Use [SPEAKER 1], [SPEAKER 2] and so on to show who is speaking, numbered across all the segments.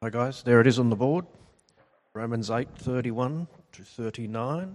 [SPEAKER 1] Hi guys, there it is on the board, Romans 8:31 to 39.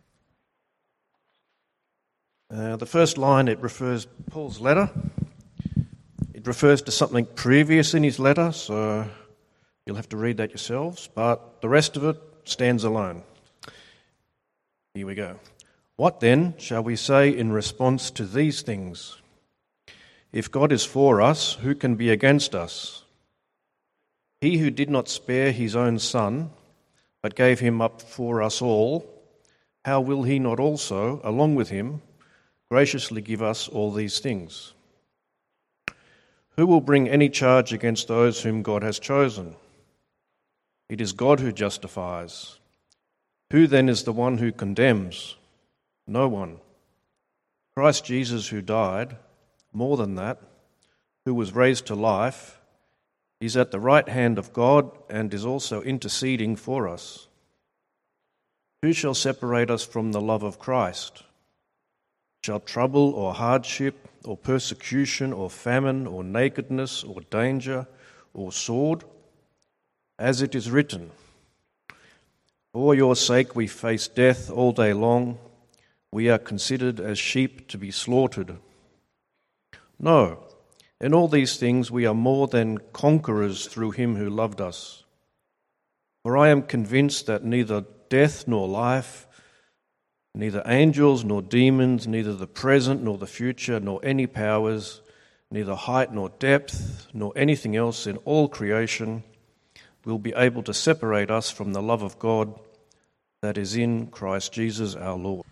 [SPEAKER 1] The first line, it refers Paul's letter. It refers to something previous in his letter, so you'll have to read that yourselves, but the rest of it stands alone. Here we go. What then shall we say in response to these things? If God is for us, who can be against us? He who did not spare his own son, but gave him up for us all, how will he not also, along with him, graciously give us all these things? Who will bring any charge against those whom God has chosen? It is God who justifies. Who then is the one who condemns? No one. Christ Jesus, who died, more than that, who was raised to life, is at the right hand of God and is also interceding for us. Who shall separate us from the love of Christ? Shall trouble or hardship or persecution or famine or nakedness or danger or sword? As it is written, for your sake we face death all day long. We are considered as sheep to be slaughtered. No. In all these things we are more than conquerors through him who loved us. For I am convinced that neither death nor life, neither angels nor demons, neither the present nor the future, nor any powers, neither height nor depth, nor anything else in all creation will be able to separate us from the love of God that is in Christ Jesus our Lord.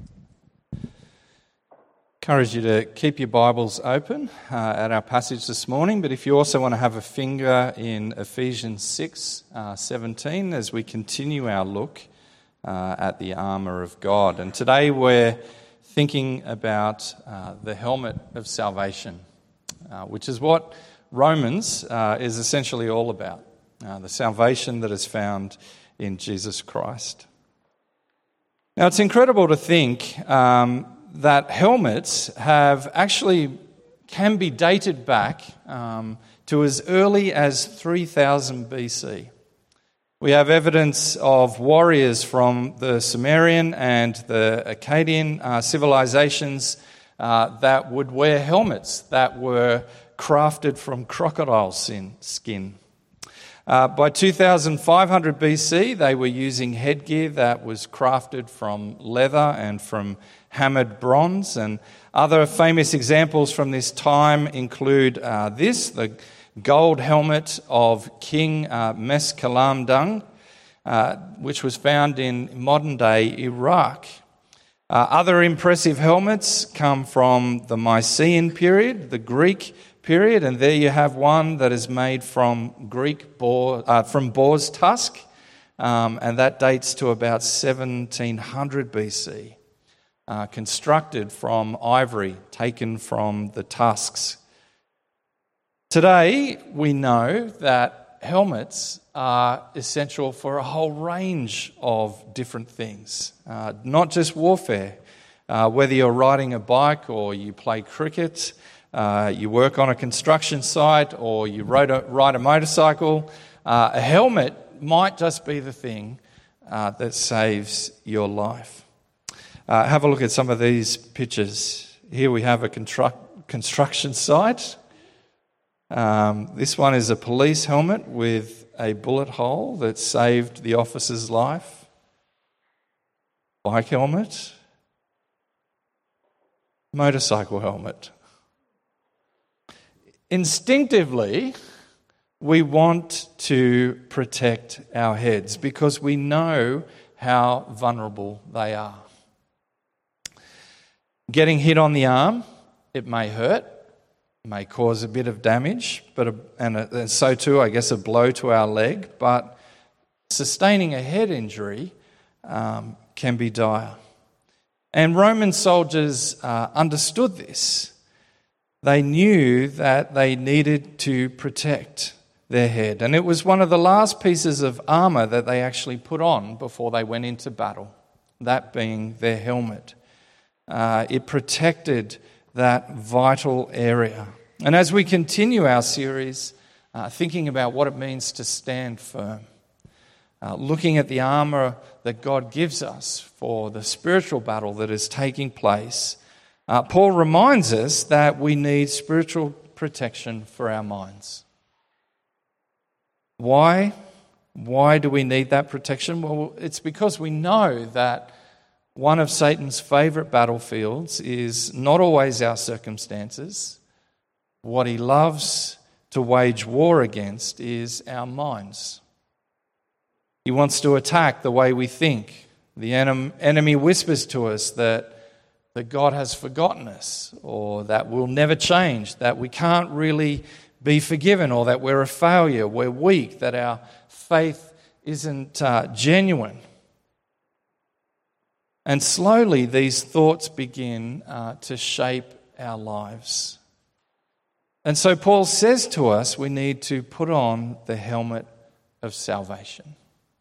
[SPEAKER 2] Encourage you to keep your Bibles open at our passage this morning, but if you also want to have a finger in Ephesians 6:17 as we continue our look at the armour of God. And today we're thinking about the helmet of salvation, which is what Romans is essentially all about, the salvation that is found in Jesus Christ. Now it's incredible to think that helmets can be dated back to as early as 3000 BC. We have evidence of warriors from the Sumerian and the Akkadian civilizations that would wear helmets that were crafted from crocodile skin. By 2500 BC, they were using headgear that was crafted from leather and from hammered bronze. And other famous examples from this time include the gold helmet of King Meskhaldun, which was found in modern-day Iraq. Other impressive helmets come from the Mycenaean period, the Greek period, and there you have one that is made from boar's tusk, and that dates to about 1700 BC, constructed from ivory taken from the tusks. Today, we know that helmets are essential for a whole range of different things, not just warfare. Whether you're riding a bike or you play cricket, you work on a construction site or you ride a motorcycle, a helmet might just be the thing that saves your life. Have a look at some of these pictures. Here we have a construction site. This one is a police helmet with a bullet hole that saved the officer's life. Bike helmet. Motorcycle helmet. Instinctively, we want to protect our heads because we know how vulnerable they are. Getting hit on the arm, it may hurt, may cause a bit of damage, and so too, I guess, a blow to our leg, but sustaining a head injury can be dire. And Roman soldiers understood this. They knew that they needed to protect their head. And it was one of the last pieces of armour that they actually put on before they went into battle, that being their helmet. It protected that vital area. And as we continue our series thinking about what it means to stand firm, looking at the armour that God gives us for the spiritual battle that is taking place, Paul reminds us that we need spiritual protection for our minds. Why? Why do we need that protection? Well, it's because we know that one of Satan's favourite battlefields is not always our circumstances. What he loves to wage war against is our minds. He wants to attack the way we think. The enemy whispers to us that God has forgotten us, or that we'll never change, that we can't really be forgiven, or that we're a failure, we're weak, that our faith isn't genuine. And slowly these thoughts begin to shape our lives. And so Paul says to us we need to put on the helmet of salvation.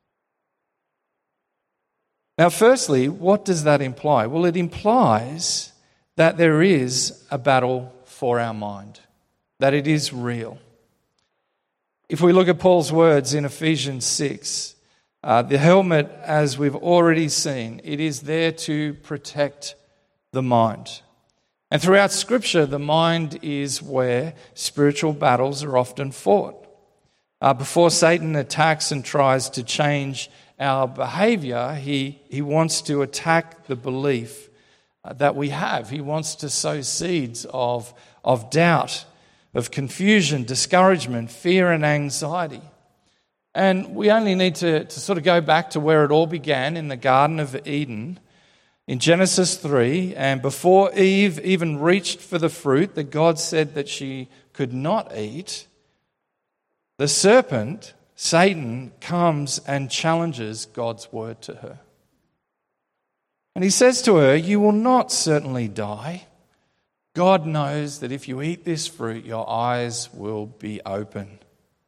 [SPEAKER 2] Now, firstly, what does that imply? Well, it implies that there is a battle for our mind, that it is real. If we look at Paul's words in Ephesians 6, the helmet, as we've already seen, it is there to protect the mind. And throughout Scripture, the mind is where spiritual battles are often fought. Before Satan attacks and tries to change our behaviour, he wants to attack the belief that we have. He wants to sow seeds of doubt, of confusion, discouragement, fear and anxiety. And we only need to sort of go back to where it all began in the Garden of Eden, in Genesis 3, and before Eve even reached for the fruit that God said that she could not eat, the serpent, Satan, comes and challenges God's word to her. And he says to her, "You will not certainly die. God knows that if you eat this fruit, your eyes will be open."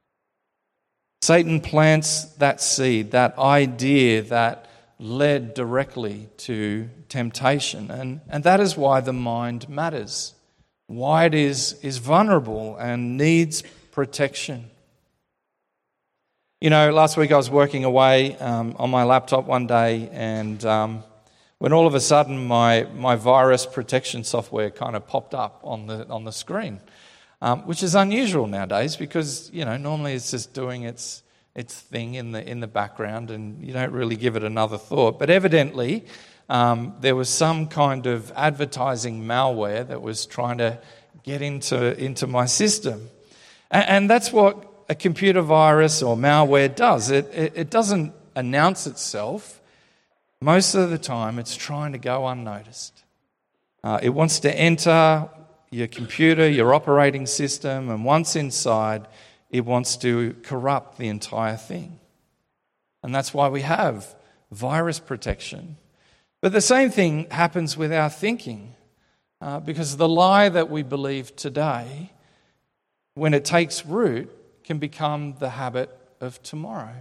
[SPEAKER 2] Satan plants that seed, that idea that led directly to temptation. And that is why the mind matters, why it is vulnerable and needs protection. You know, last week I was working away on my laptop one day, and when all of a sudden my virus protection software kind of popped up on the screen, which is unusual nowadays because, you know, normally it's just doing its thing in the background and you don't really give it another thought. But evidently there was some kind of advertising malware that was trying to get into my system. And that's what a computer virus or malware does. It doesn't announce itself. Most of the time it's trying to go unnoticed. It wants to enter your computer, your operating system, and once inside, it wants to corrupt the entire thing. And that's why we have virus protection. But the same thing happens with our thinking, because the lie that we believe today, when it takes root, can become the habit of tomorrow.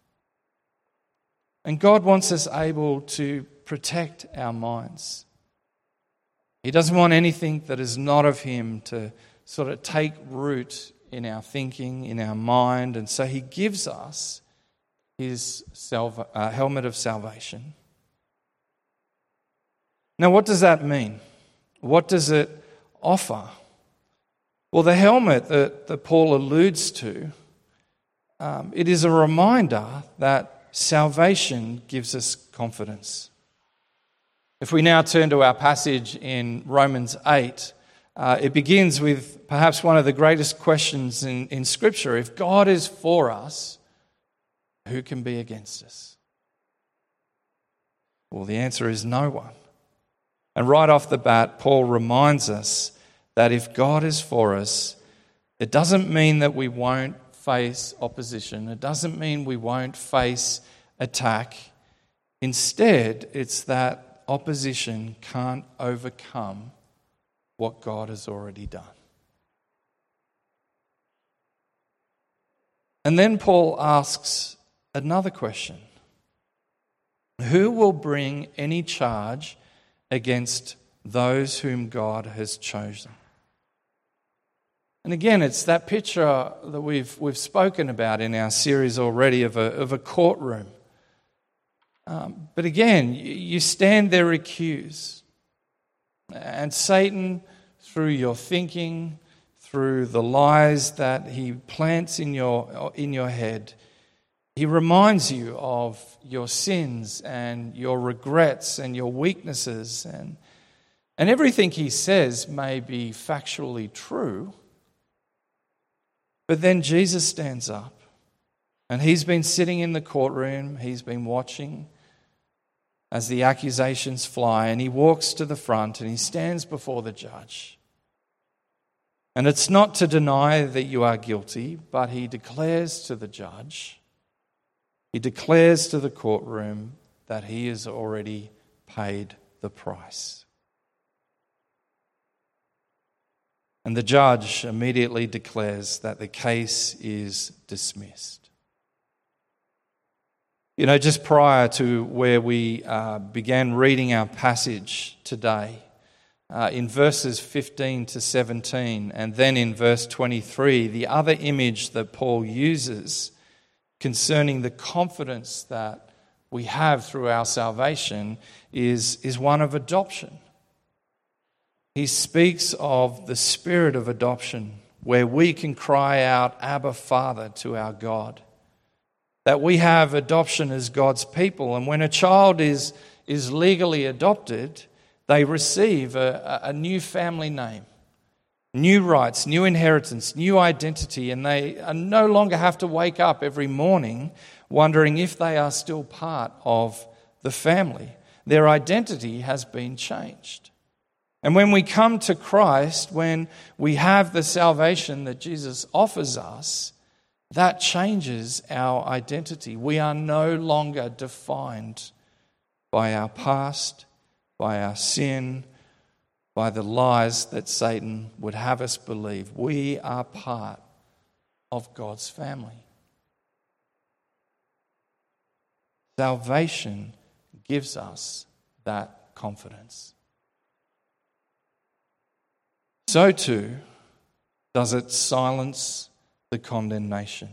[SPEAKER 2] And God wants us able to protect our minds. He doesn't want anything that is not of Him to sort of take root in our thinking, in our mind, and so He gives us His helmet of salvation. Now, what does that mean? What does it offer? Well, the helmet that Paul alludes to, it is a reminder that salvation gives us confidence. If we now turn to our passage in Romans 8, it begins with perhaps one of the greatest questions in Scripture. If God is for us, who can be against us? Well, the answer is no one. And right off the bat, Paul reminds us that if God is for us, it doesn't mean that we won't face opposition. It doesn't mean we won't face attack. Instead, it's that opposition can't overcome what God has already done. And then Paul asks another question. Who will bring any charge against those whom God has chosen? And again, it's that picture that we've spoken about in our series already of a courtroom. But again, you stand there accused. And Satan, through your thinking, through the lies that he plants in your head, he reminds you of your sins and your regrets and your weaknesses. And everything he says may be factually true. But then Jesus stands up, and he's been sitting in the courtroom, he's been watching as the accusations fly, and he walks to the front and he stands before the judge. And it's not to deny that you are guilty, but he declares to the judge, he declares to the courtroom that he has already paid the price. And the judge immediately declares that the case is dismissed. You know, just prior to where we began reading our passage today, in verses 15 to 17, and then in verse 23, the other image that Paul uses concerning the confidence that we have through our salvation is one of adoption. He speaks of the spirit of adoption, where we can cry out, Abba, Father, to our God. That we have adoption as God's people. And when a child is legally adopted, they receive a new family name, new rights, new inheritance, new identity, and they no longer have to wake up every morning wondering if they are still part of the family. Their identity has been changed. And when we come to Christ, when we have the salvation that Jesus offers us, that changes our identity. We are no longer defined by our past, by our sin, by the lies that Satan would have us believe. We are part of God's family. Salvation gives us that confidence. So too does it silence the condemnation.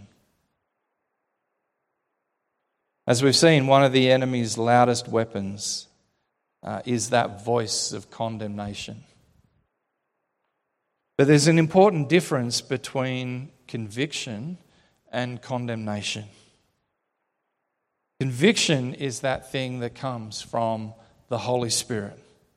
[SPEAKER 2] As we've seen, one of the enemy's loudest weapons is that voice of condemnation. But there's an important difference between conviction and condemnation. Conviction is that thing that comes from the Holy Spirit.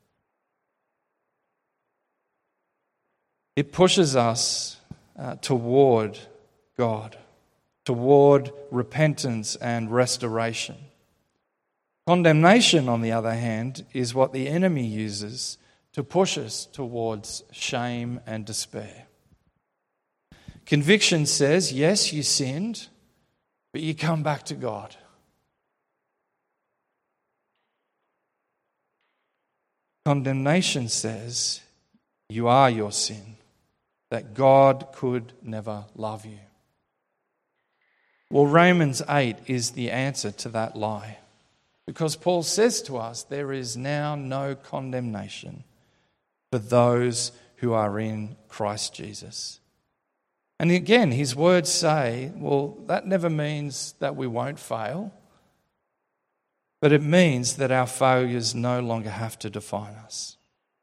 [SPEAKER 2] It pushes us toward God, toward repentance and restoration. Condemnation, on the other hand, is what the enemy uses to push us towards shame and despair. Conviction says, yes, you sinned, but you come back to God. Condemnation says, you are your sin, that God could never love you. Well, Romans 8 is the answer to that lie, because Paul says to us, there is now no condemnation for those who are in Christ Jesus. And again, his words say, well, that never means that we won't fail, but it means that our failures no longer have to define us.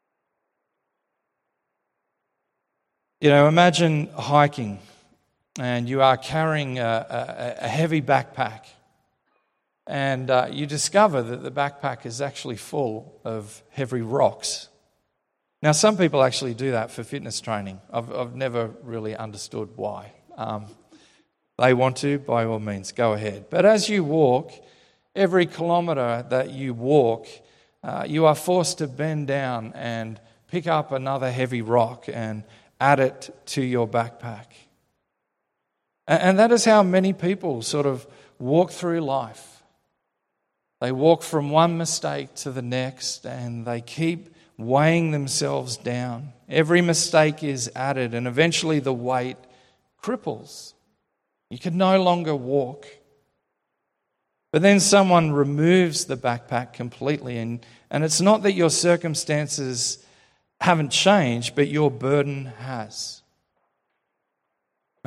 [SPEAKER 2] You know, imagine hiking and you are carrying a heavy backpack, and you discover that the backpack is actually full of heavy rocks. Now, some people actually do that for fitness training. I've never really understood why. They want to, by all means, go ahead. But as you walk, every kilometre that you walk, you are forced to bend down and pick up another heavy rock and add it to your backpack. And that is how many people sort of walk through life. They walk from one mistake to the next, and they keep weighing themselves down. Every mistake is added, and eventually the weight cripples. You can no longer walk. But then someone removes the backpack completely, and it's not that your circumstances haven't changed, but your burden has.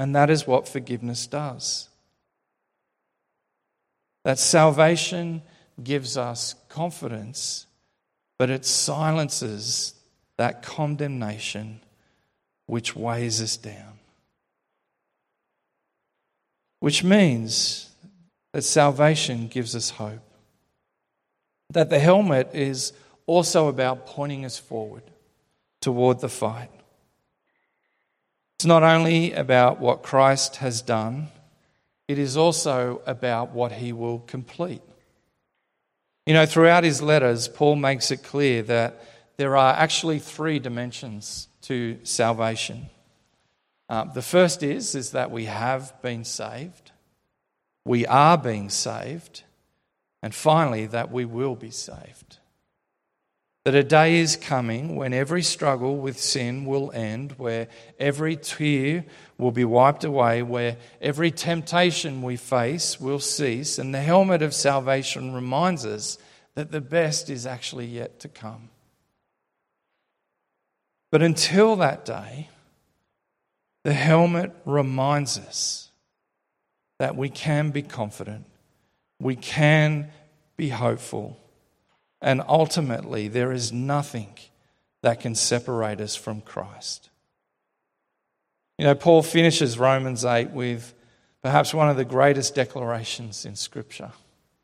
[SPEAKER 2] And that is what forgiveness does. That salvation gives us confidence, but it silences that condemnation which weighs us down. Which means that salvation gives us hope. That the helmet is also about pointing us forward toward the fight. It's not only about what Christ has done, it is also about what he will complete. You know, throughout his letters, Paul makes it clear that there are actually three dimensions to salvation. The first is that we have been saved, we are being saved, and finally that we will be saved. That a day is coming when every struggle with sin will end, where every tear will be wiped away, where every temptation we face will cease, and the helmet of salvation reminds us that the best is actually yet to come. But until that day, the helmet reminds us that we can be confident, we can be hopeful, and ultimately, there is nothing that can separate us from Christ. You know, Paul finishes Romans 8 with perhaps one of the greatest declarations in Scripture.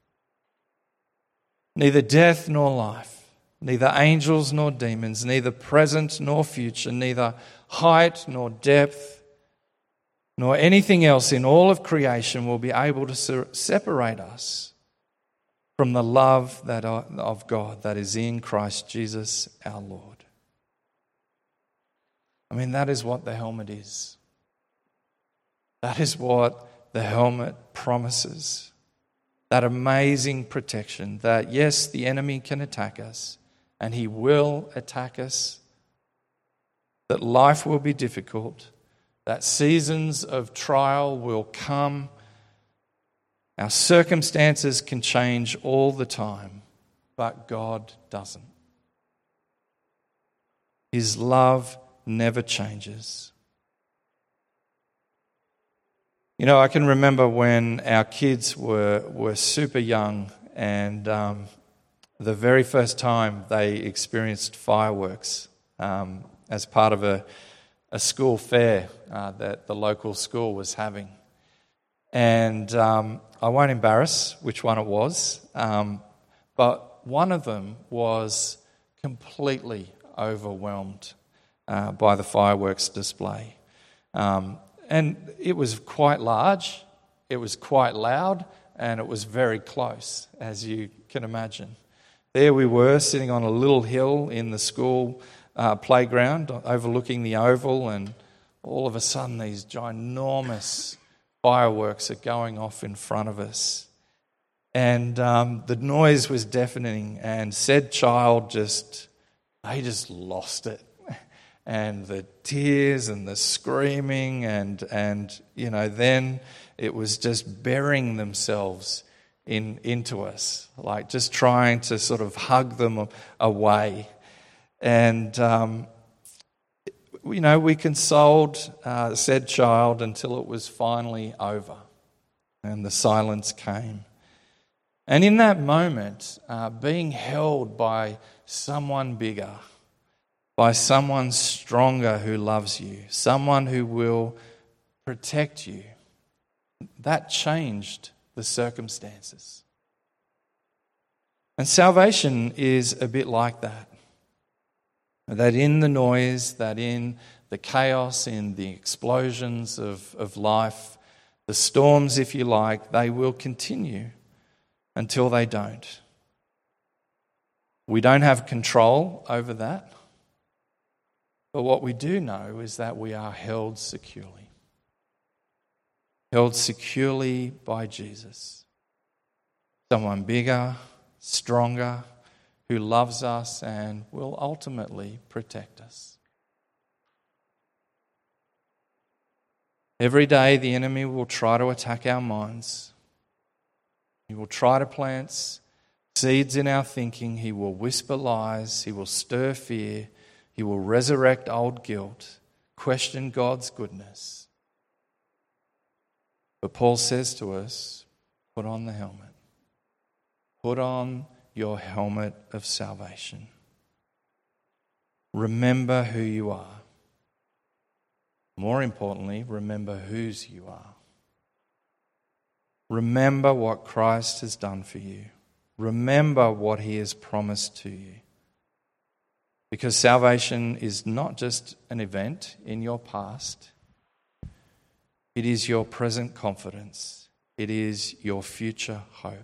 [SPEAKER 2] Neither death nor life, neither angels nor demons, neither present nor future, neither height nor depth, nor anything else in all of creation will be able to separate us from the love of God that is in Christ Jesus our Lord. I mean, that is what the helmet is. That is what the helmet promises. That amazing protection that, yes, the enemy can attack us, and he will attack us. That life will be difficult. That seasons of trial will come. Our circumstances can change all the time, but God doesn't. His love never changes. You know, I can remember when our kids were super young, and the very first time they experienced fireworks as part of a school fair that the local school was having. And I won't embarrass which one it was, but one of them was completely overwhelmed by the fireworks display. And it was quite large, it was quite loud, and it was very close, as you can imagine. There we were, sitting on a little hill in the school playground, overlooking the oval, and all of a sudden these ginormous fireworks are going off in front of us. And the noise was deafening, and said child they just lost it. And the tears and the screaming and you know, then it was just burying themselves into us, like just trying to sort of hug them away. And you know, we consoled said child until it was finally over and the silence came. And in that moment, being held by someone bigger, by someone stronger who loves you, someone who will protect you, that changed the circumstances. And salvation is a bit like that. That in the noise, that in the chaos, in the explosions of life, the storms, if you like, they will continue until they don't. We don't have control over that. But what we do know is that we are held securely. Held securely by Jesus. Someone bigger, stronger, who loves us and will ultimately protect us. Every day the enemy will try to attack our minds. He will try to plant seeds in our thinking. He will whisper lies. He will stir fear. He will resurrect old guilt, question God's goodness. But Paul says to us, put on the helmet. Put on your helmet of salvation. Remember who you are. More importantly, remember whose you are. Remember what Christ has done for you. Remember what he has promised to you. Because salvation is not just an event in your past. It is your present confidence. It is your future hope.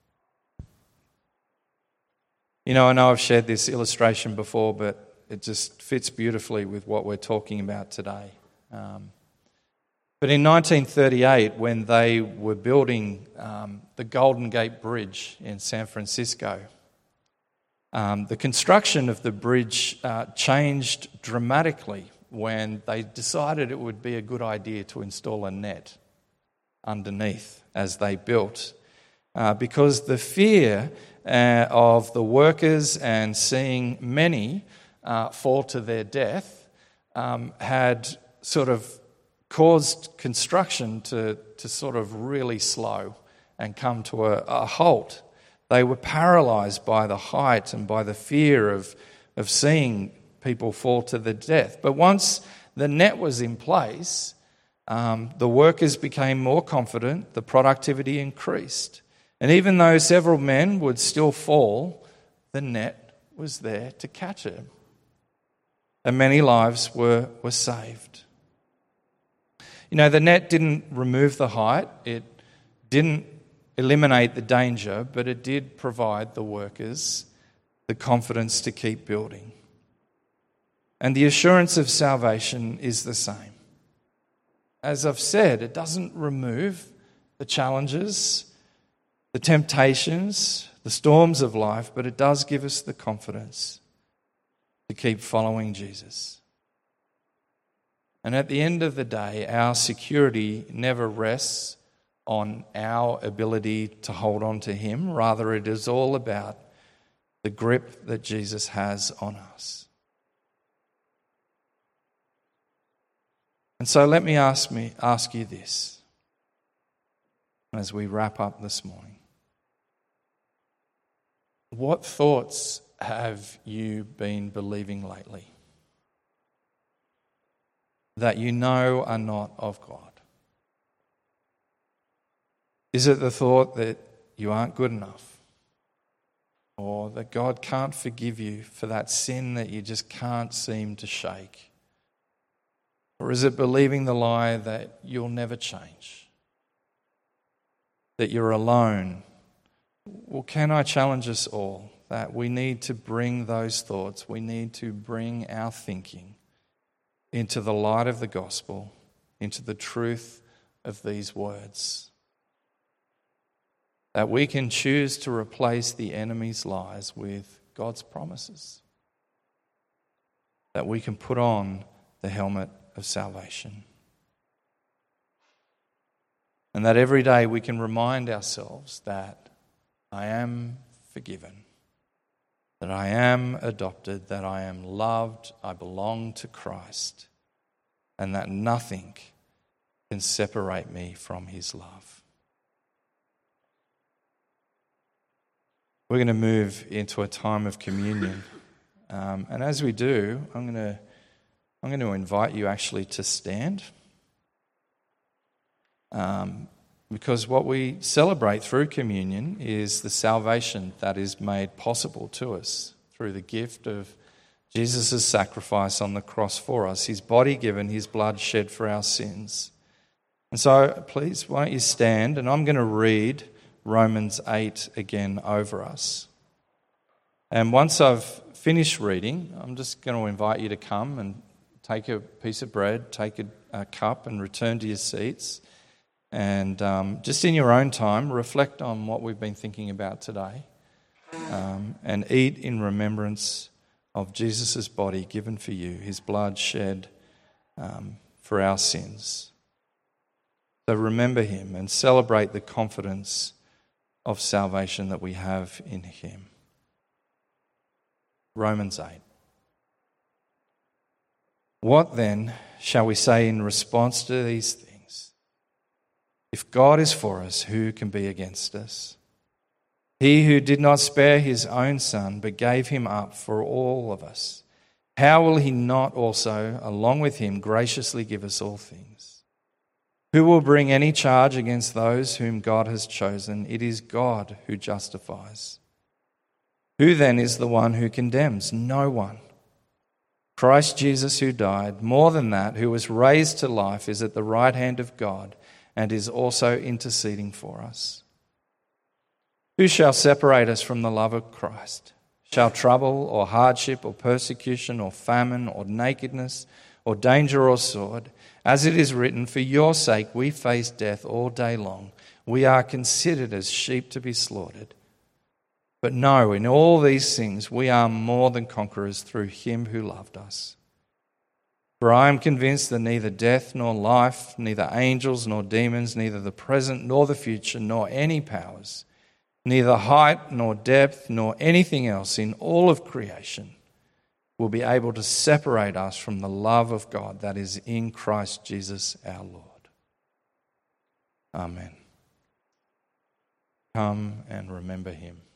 [SPEAKER 2] You know, I know I've shared this illustration before, but it just fits beautifully with what we're talking about today. But in 1938, when they were building the Golden Gate Bridge in San Francisco, the construction of the bridge changed dramatically when they decided it would be a good idea to install a net underneath as they built. Because the fear of the workers and seeing many fall to their death had sort of caused construction to sort of really slow and come to a halt. They were paralysed by the height and by the fear of seeing people fall to their death. But once the net was in place, the workers became more confident, the productivity increased. And even though several men would still fall, the net was there to catch them. And many lives were saved. You know, the net didn't remove the height, it didn't eliminate the danger, but it did provide the workers the confidence to keep building. And the assurance of salvation is the same. As I've said, it doesn't remove the challenges, the temptations, the storms of life, but it does give us the confidence to keep following Jesus. And at the end of the day, our security never rests on our ability to hold on to him. Rather, it is all about the grip that Jesus has on us. And so let me ask you this as we wrap up this morning. What thoughts have you been believing lately that you know are not of God? Is it the thought that you aren't good enough? Or that God can't forgive you for that sin that you just can't seem to shake? Or is it believing the lie that you'll never change? That you're alone? Well, can I challenge us all that we need to bring those thoughts, we need to bring our thinking into the light of the gospel, into the truth of these words. That we can choose to replace the enemy's lies with God's promises. That we can put on the helmet of salvation. And that every day we can remind ourselves that I am forgiven, that I am adopted, that I am loved, I belong to Christ, and that nothing can separate me from his love. We're going to move into a time of communion. And as we do, I'm going to invite you actually to stand. Because what we celebrate through communion is the salvation that is made possible to us through the gift of Jesus' sacrifice on the cross for us, his body given, his blood shed for our sins. And so please, why don't you stand, and I'm going to read Romans 8 again over us. And once I've finished reading, I'm just going to invite you to come and take a piece of bread, take a cup, and return to your seats. And just in your own time, reflect on what we've been thinking about today. And eat in remembrance of Jesus' body given for you, his blood shed for our sins. So remember him and celebrate the confidence of salvation that we have in him. Romans 8. What then shall we say in response to these things? If God is for us, who can be against us? He who did not spare his own Son, but gave him up for all of us, how will he not also, along with him, graciously give us all things? Who will bring any charge against those whom God has chosen? It is God who justifies. Who then is the one who condemns? No one. Christ Jesus, who died, more than that, who was raised to life, is at the right hand of God and is also interceding for us. Who shall separate us from the love of Christ? Shall trouble or hardship or persecution or famine or nakedness or danger or sword? As it is written, for your sake we face death all day long. We are considered as sheep to be slaughtered. But no, in all these things we are more than conquerors through him who loved us. For I am convinced that neither death nor life, neither angels nor demons, neither the present nor the future, nor any powers, neither height nor depth nor anything else in all of creation will be able to separate us from the love of God that is in Christ Jesus our Lord. Amen. Come and remember him.